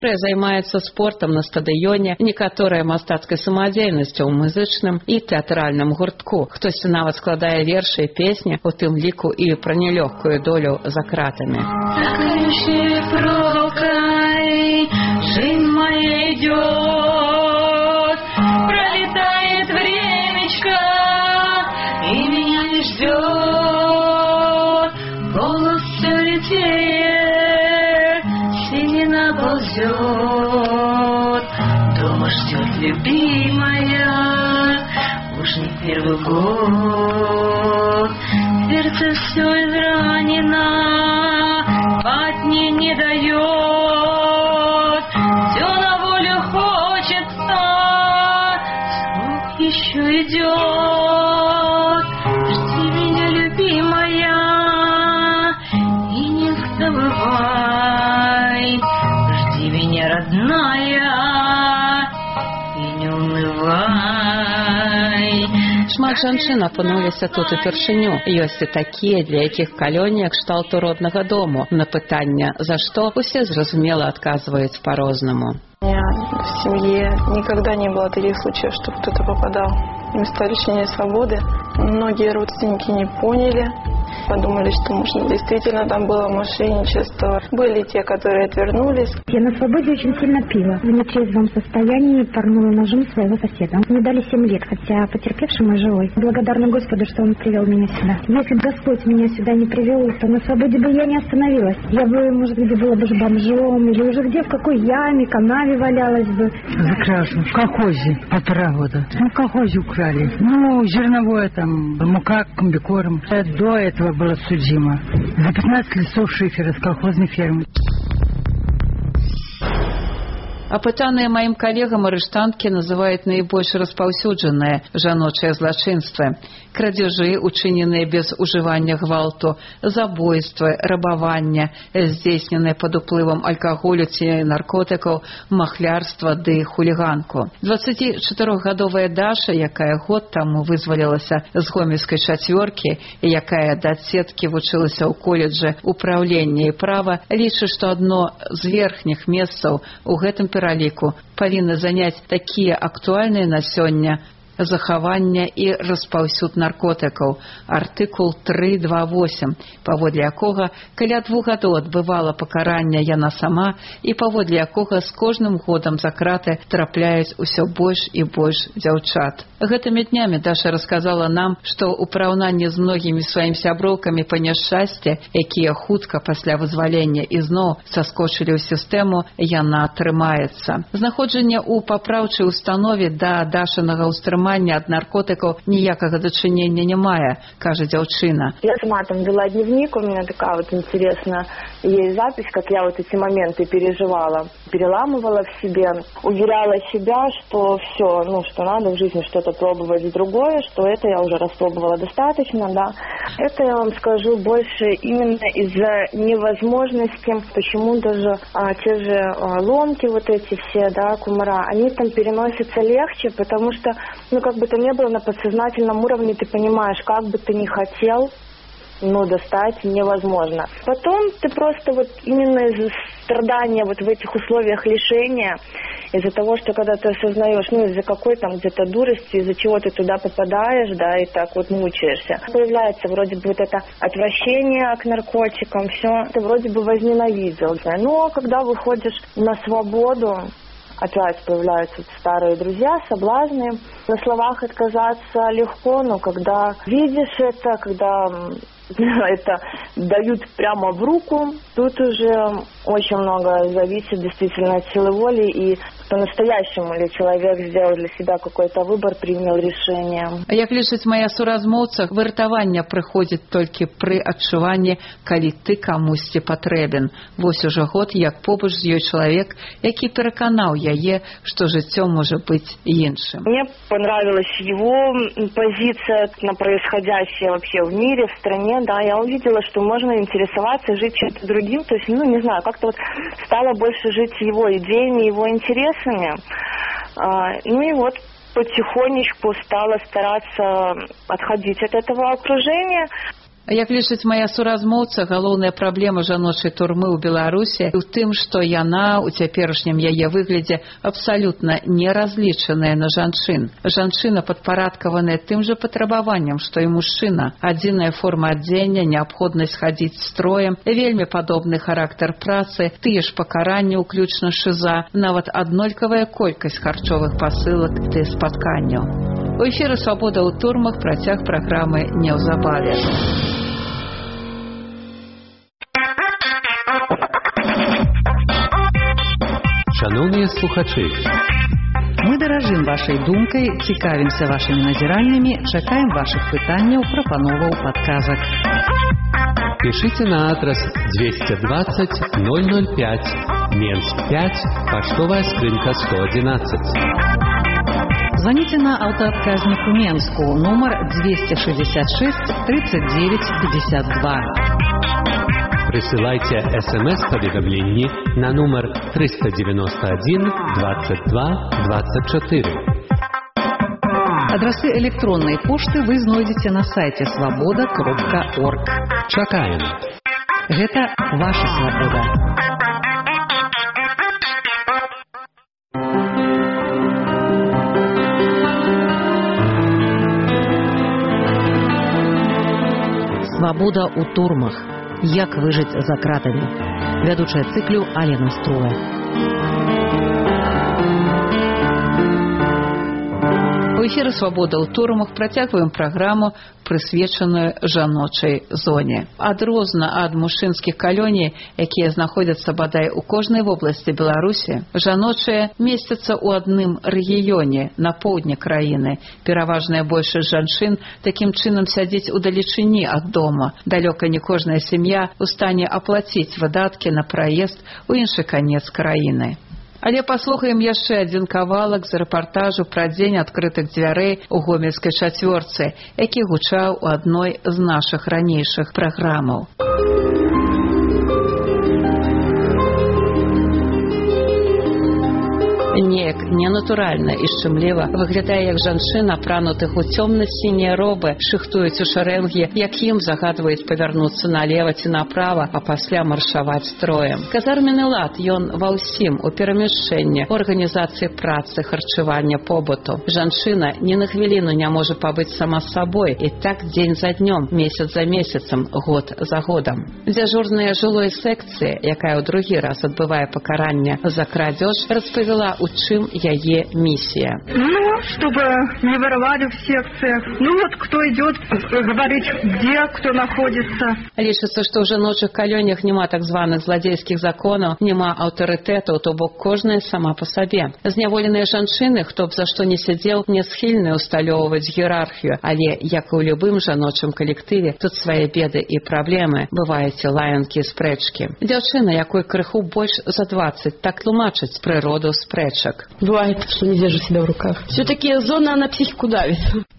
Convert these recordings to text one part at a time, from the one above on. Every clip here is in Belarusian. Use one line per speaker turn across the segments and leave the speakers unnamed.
Займаецца спортам на стадыёне, некаторыя мастацкай самадзейнасцю ў музычным і тэатральным гуртку. Хтосьці нават складае вершы і песні, у тым ліку і пра нелёгкую долю за кратамі. Жизнь моя идет, пролетает времечко, и меня не ждет. Голос все летит, седина ползет. Дома ждет любимая, уж не первый год. Сердце все изранено, спать мне не дает. Еще идет, жди меня, любимая, и не забывай, жди меня, родная, и не унывай. Шмат жанчын апынуліся тут упершыню. Ёсць і такія, для якіх калёнія кшталту роднага дому. На пытанне «за што?» усе зразумела адказваюць па-рознаму.
У меня в семье никогда не было таких случаев, что кто-то попадал в места лишения свободы. Многие родственники не поняли, подумали, что, может, действительно там было мошенничество. Были те, которые отвернулись.
Я на свободе очень сильно пила. В нетрезвом состоянии порнула ножом своего соседа. Мне дали 7 лет, хотя потерпевший мой живой. Благодарна Господу, что Он привел меня сюда. Если бы Господь меня сюда не привел, то на свободе бы я не остановилась. Я бы, может, где была бы бомжом, или уже где, в какой яме, канаве валялась бы.
Прекрасно. В колхозе от года. В колхозе украли. Ну, зерновое там, мука, комбикорм. До этого была судима за 15 листов шифера с колхозной фермы.
Апытаныя маім калегам арыштанткі называюць найбольш распаўсюджаныя жаночыя злачынствы. Крадзяжы, учыненыя без ужывання гвалту, забойствы, рабавання, здзейсненыя пад уплывам алкаголю ці наркотыкаў, махлярства ды хуліганку. 24-гадовая Даша, якая год таму вызвалілася з гомельскай чацвёркі і якая да адсеткі вучылася ў каледжы ўпраўлення і права, лічыць, што адно з верхніх месцаў у гэтым пераліку павінны заняць такія актуальныя на сёння захавання і распаўсюд наркотыкаў. Артыкул 328, паводле якога каля 2 гадоў адбывала пакаранне яна сама і паводле якога з кожным годам за краты трапляюць усё больш і больш дзяўчат. Гэтымі днямі Даша расказала нам, што ў параўнанні з многімі сваімі сяброўкамі па няшчасці, якія хутка пасля вызвалення ізноў саскочылі ў сістэму, яна трымаецца. Знаходжанне ў папраўчай установе да Дашынага ўстрымання ад наркотиков ніякого дочинения не мае, каже дзяўчына.
Я сама там вела дневник, у меня такая вот интересная есть запись, как я вот эти моменты переживала. Переламывала в себе, уверяла себя, что все, что надо в жизни что-то пробовать другое, что это я уже распробовала достаточно, да. Это я вам скажу больше именно из-за невозможности, почему даже те же ломки вот эти все, да, кумара, они там переносятся легче, потому что, как бы то ни было, на подсознательном уровне ты понимаешь, как бы ты ни хотел, но достать невозможно. Потом ты просто вот именно из-за страдания вот в этих условиях лишения, из-за того, что когда ты осознаешь, из-за какой там где-то дурости, из-за чего ты туда попадаешь, да, и так вот мучаешься. Появляется вроде бы вот это отвращение к наркотикам, все, ты вроде бы возненавидел, да. Но когда выходишь на свободу, опять появляются старые друзья, соблазны. На словах отказаться легко, но когда видишь это, когда это дают прямо в руку, тут уже очень много зависит действительно от силы воли и по-настоящему ли человек сделал для себя какой-то выбор, принял решение.
А як лічыць моя суразмоўца, выратаванне прыходзіць толькі пры адчуванні, калі ты камусьці патрэбен. Вось уже год, як побач з ёй чалавек, які пераканаў яе, што жыццё можа быць іншым.
Мне понравилась его позиция на происходящее вообще в мире, в стране. Да, я увидела, что можно интересоваться, жить чем-то другим, то есть, не знаю, как-то вот стала больше жить его идеями, его интересами. И вот потихонечку стала стараться отходить от этого окружения.
Як лічыць мая суразмоўца, галоўная праблема жаночай турмы ў Беларусі ў тым, што яна ў цяперашнім яе выглядзе абсалютна не разлічаная на жанчын. Жанчына падпарадкаваная тым жа патрабаванням, што і мужчына. Адзіная форма адзення, неабходнасць хадзіць строем, вельмі падобны характар працы, тыя ж пакаранні, уключна шыза, нават аднолькавая колькасць харчовых пасылак ды спатканняў. У эфіры «Свабода ў турмах», працяг праграмы неўзабаве.
Шановні слухачі,
мы даражым вашай думкай, цікавімся вашымі назіраннямі, чакаем вашых пытанняў, прапановаў, падказак.
Пишите на адрес 220 005, Менск 5, поштовая скрынка 111.
Звоните на аўтаадказнік у Менску, нумар 266 39 52.
Присылайте СМС-поведомление на номер 391 22 24.
Адрасы электронной пошты вы знойдзеце на сайте svoboda.org.
Чакаем.
Гэта ваша свабода. Свабода ў турмах. Як выжыць за кратамі. Вядучая цыклю Алена Струя.
У эфіры «Свабода ў турмах» працягваем праграму, прысвечаную жаночай зоне. Адрозна ад мужчынскіх калоній, якія знаходзяцца бадай у кожнай вобласці Беларусі, жаночыя месцяцца ў адным рэгіёне на поўдні краіны. Пераважная большасць жанчын такім чынам сядзіць удалечыні ад дома. Далёка не кожная сям'я ў стане аплаціць выдаткі на праезд у іншы канец краіны. Але паслухаем яшчэ адзін кавалак з рэпартажу пра дзень адкрытых дзвярэй у гомельскай чацвёрцы, які гучаў у адной з нашых ранейшых праграмаў. Неяк ненатуральна і шчымліва выглядае, як жанчына, апранутых у цёмна-сінія робы, шыхтуюць у шарэнгі, як ім загадваюць павярнуцца налева ці направа, а пасля маршаваць строем. Казарменны лад ён ва ўсім, у перамяшчэнні, у арганізацыі працы, харчавання, побыту. Жанчына ні на хвіліну не можа пабыць сама з сабой, і так дзень за днём, месяц за месяцам, год за годам. Дзяжурная жылой секцыі, якая ў другі раз адбывае пакаранне за крадзеж, распавяла, у чым яе миссия.
Чтобы не воровали в секциях. Вот кто идет говорить, где кто находится.
Лічыцца, што ў жаночых калонях няма так званых зладзейскіх законаў, няма аўтарытэтаў, то бок кожная сама па сабе. Зняволеныя жанчыны, хто б за што не сядзеў, не схільны ўсталёўваць іерархію, але, як і ў любым жаночым калектыве, тут свае беды і праблемы, бываюць лаянкі і спрэчкі. Дзяўчына, якой крыху больш за 20, так тлумачыць прыроду спрэчак.
Бывает, что не держу себя в руках. Все-таки зона на психику давит.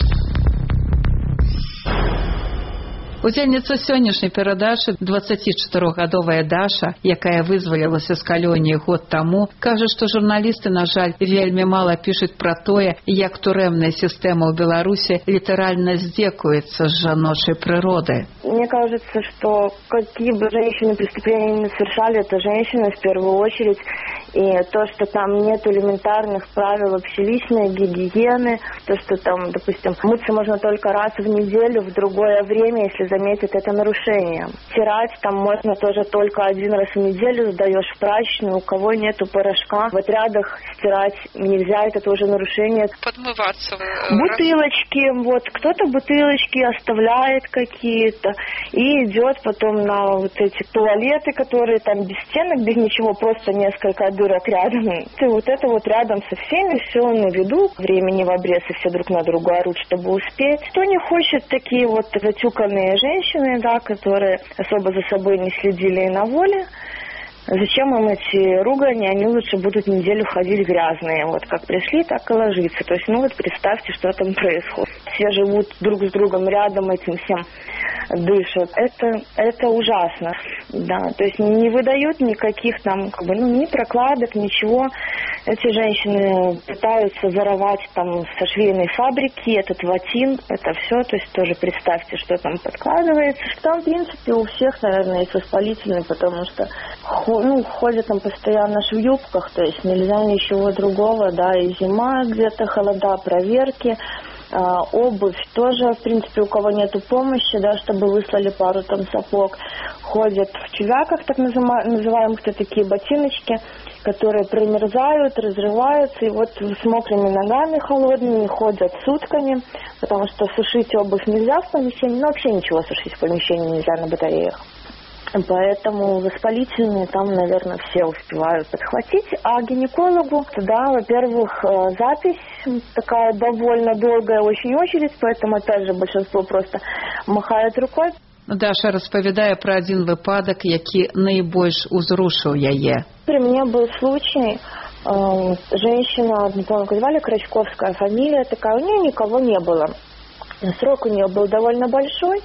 Удзельніца сённяшняй перадачы, 24-гадовая Даша, якая вызвалілася з калоніі год таму, кажа, што журналісты, на жаль, вельмі мала пішуць пра тое, як турэмная сістэма ў Беларусі літаральна здзекуецца з жаночай прыроды.
Мне кажется, что какие бы женщины преступления не совершали, это женщины в первую очередь. И то, что там нет элементарных правил общеличной гигиены, то, что там, допустим, мыться можно только раз в неделю, в другое время, если заметит это нарушение. Стирать там можно тоже только один раз в неделю, сдаешь в прачечную, у кого нету порошка. В отрядах стирать нельзя, это тоже нарушение.
Подмываться.
Бутылочки, вот, кто-то бутылочки оставляет какие-то и идет потом на вот эти туалеты, которые там без стенок, без ничего, просто несколько дырок рядом. И вот это вот рядом со всеми, все на виду, времени в обрез, и все друг на друга орут, чтобы успеть. Кто не хочет, такие вот затюканные женщины, да, которые особо за собой не следили на воле. Зачем им эти ругани? Они лучше будут неделю ходить грязные. Вот как пришли, так и ложиться. То есть, ну вот представьте, что там происходит. Все живут друг с другом рядом, этим всем дышат. Это ужасно. Да, то есть не выдают никаких там, как бы, ну, ни прокладок, ничего. Эти женщины пытаются воровать там со швейной фабрики этот ватин, это все, то есть тоже представьте, что там подкладывается. Там, в принципе, у всех, наверное, есть воспалительные, потому что ходят там постоянно в юбках, то есть нельзя ничего другого, да, и зима где-то, холода, проверки. Обувь тоже, в принципе, у кого нету помощи, да, чтобы выслали пару там сапог, ходят в чувяках, так называемых, это такие ботиночки, которые промерзают, разрываются, и вот с мокрыми ногами холодными ходят сутками, потому что сушить обувь нельзя в помещении, вообще ничего сушить в помещении нельзя на батареях. Поэтому воспалительные там, наверное, все успевают подхватить. А гинекологу, да, во-первых, запись такая довольно долгая, очень очередь, поэтому, опять же, большинство просто махает рукой.
Даша распавядае про один выпадок, які найбольш узрушыў яе.
При мне был случай, женщина, не помню, как звали, Крачковская фамилия такая, у нее никого не было. Срок у нее был довольно большой.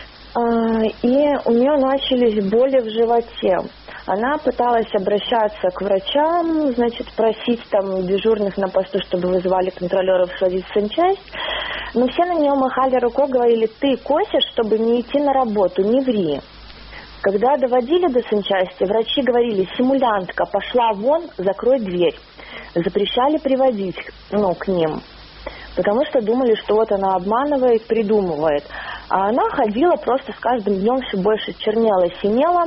И у нее начались боли в животе. Она пыталась обращаться к врачам, значит, просить там дежурных на посту, чтобы вызывали контролеров сводить в санчасть. Но все на нее махали рукой, говорили: ты косишь, чтобы не идти на работу, не ври. Когда доводили до санчасти, врачи говорили: симулянтка, пошла вон, закрой дверь. Запрещали приводить к ним. Потому что думали, что вот она обманывает, придумывает. А она ходила просто с каждым днем все больше чернела, синела.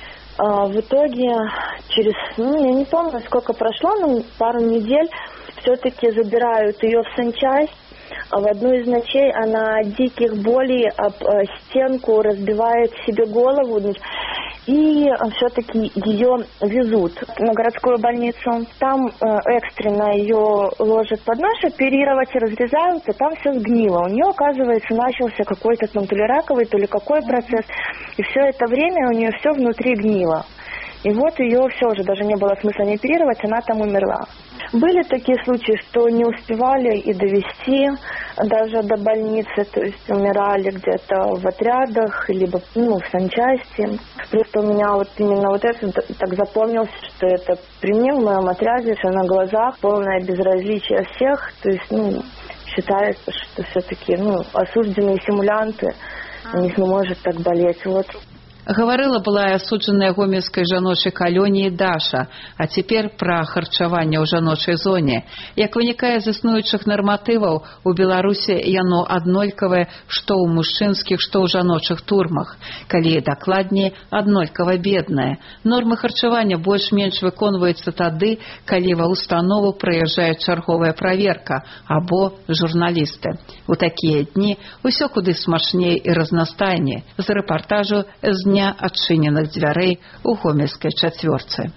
В итоге через, я не помню, сколько прошло, но пару недель все-таки забирают ее в санчасть. В одну из ночей она от диких болей об стенку разбивает себе голову. И все-таки ее везут на городскую больницу. Там экстренно ее ложат под нож, оперировать и разрезают, и там все сгнило. У нее, оказывается, начался какой-то там то ли раковый, то ли какой процесс. И все это время у нее все внутри гнило. И вот ее все уже даже не было смысла не оперировать, она там умерла. Были такие случаи, что не успевали и довести даже до больницы, то есть умирали где-то в отрядах, либо в санчасти. Просто у меня вот именно вот это так запомнилось, что это при мне в моем отряде, все на глазах, полное безразличие всех, то есть, считается, что все-таки, осужденные симулянты, у них не может так болеть. Вот.
Гаварыла былая асуджаная гомельскай жаночай калоніі Даша, а цяпер пра харчаванне ў жаночай зоне. Як вынікае з існуючых нарматываў, у Беларусі яно аднолькавае што ў мужчынскіх, што ў жаночых турмах. Калі дакладней, аднолькава беднае. Нормы харчавання больш-менш выконваюцца тады, калі ва ўстанову прыязджае чарговая праверка або журналісты. У такія дні усё куды смачней і разнастайней. З рэпартажу з дня адчыненых дзвярэй у гомельскай чацвёрцы.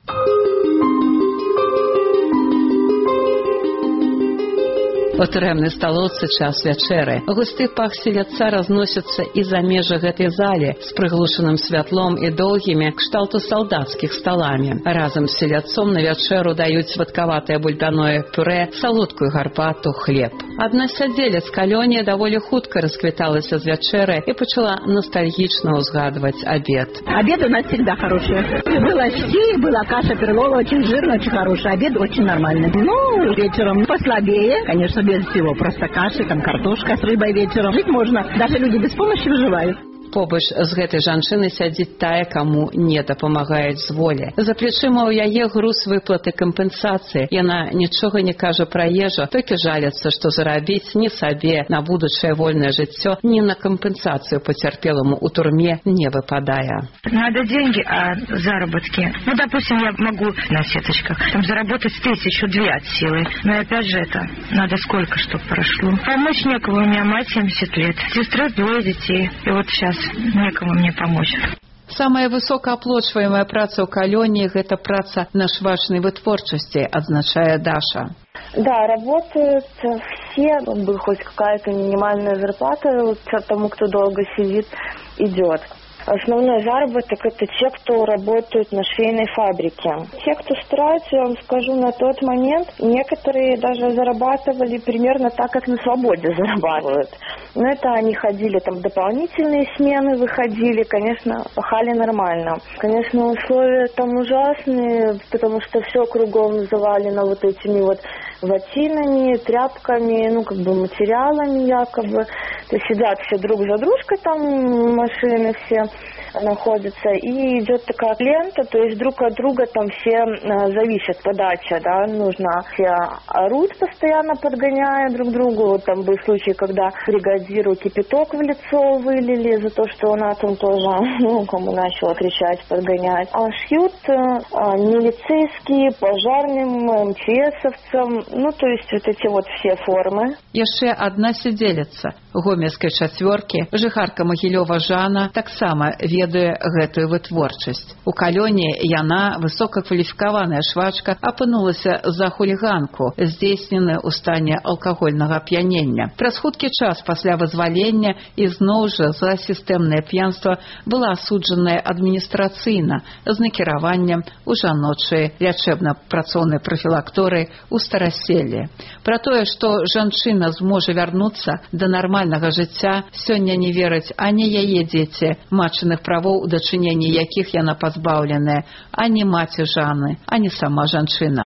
У турэмнай сталоўцы час вячэры. Густы пах селядца разносіцца і за межы гэтай залі з прыглушаным святлом і доўгімі кшталту салдацкіх сталамі. Разам з селядцом на вячэру даюць сваткаватае бульбяное пюрэ, салодкую гарбату, хлеб. Адна з сядзелец калоніі даволі хутка расквіталася з вячэры і пачала ностальгічна ўзгадваць обед.
Обед у нас всегда хороший. Была щи, была каша перлова, очень жирная, очень хорошая. Обед очень нормальный. Вечером послабее, конечно, без всего. Просто каши, там картошка с рыбой вечером. Жить можно. Даже люди без помощи выживают.
Побач з гэтай жанчынай сядзіць тая, каму не дапамагаюць з волі. За плечыма ў яе груз выплаты кампенсацыі. Яна нічога не кажа пра ежу, толькі жаліцца, што зарабіць ні сабе на будучае вольнае жыццё, ні на кампенсацыю пацярпеламу ў турме не выпадае.
Надо деньги, а заработки. Допустим, я могу на сеточках там заработать 1000-2 от силы. Но опять же это надо сколько, чтобы прошло. Помочь некому, у меня мать 70 лет. Сестра 2 детей. И вот сейчас некому мне помочь.
Самая высокооплачиваемая праца ў калоніі – гэта праца на швачнай вытворчасці, адзначае Даша.
Да, работают все, хоть какая-то минимальная зарплата тому, кто долго сидит, идет. основной заработок – это те, кто работают на швейной фабрике. Те, кто стараются, я вам скажу, на тот момент, некоторые даже зарабатывали примерно так, как на свободе зарабатывают. Но это они ходили, там, дополнительные смены выходили, конечно, пахали нормально. Конечно, условия там ужасные, потому что все кругом завалено вот этими вот ватинами, тряпками, материалами якобы. То есть сидят все друг за дружкой, там машины все находятся, и идет такая лента, то есть друг от друга там все зависят, подача, да, нужно, все орут постоянно, подгоняя друг другу. Вот там был случай, когда бригадиру кипяток в лицо вылили за то, что она там тоже, кому начала кричать, подгонять. А шьют милицейские, пожарным, МЧСовцам, то есть вот эти вот все формы.
Яшчэ адна сядзеліца гомельскай чацвёркі, жыхарка Магілёва Жана, таксама ведае гэтую вытворчасць. У калёне яна, высокакваліфікаваная швачка, апынулася за хуліганку, здзейсненую ў стане алкагольнага ап'янення. Праз хуткі час пасля вызвалення ізноў жа за сістэмнае п'янства была асуджаная адміністрацыйна з накіраваннем у жаночыя лячэбна-працоўнай прафілакторыі ў Стараселлі. Пра тое, што жанчына зможа вярнуцца да нармальнага жыцця, сёння не вераць ані яе дзеці, матчыных правоў, у дачыненні якіх яна пазбаўленая, ані маці Жаны, ані сама жанчына.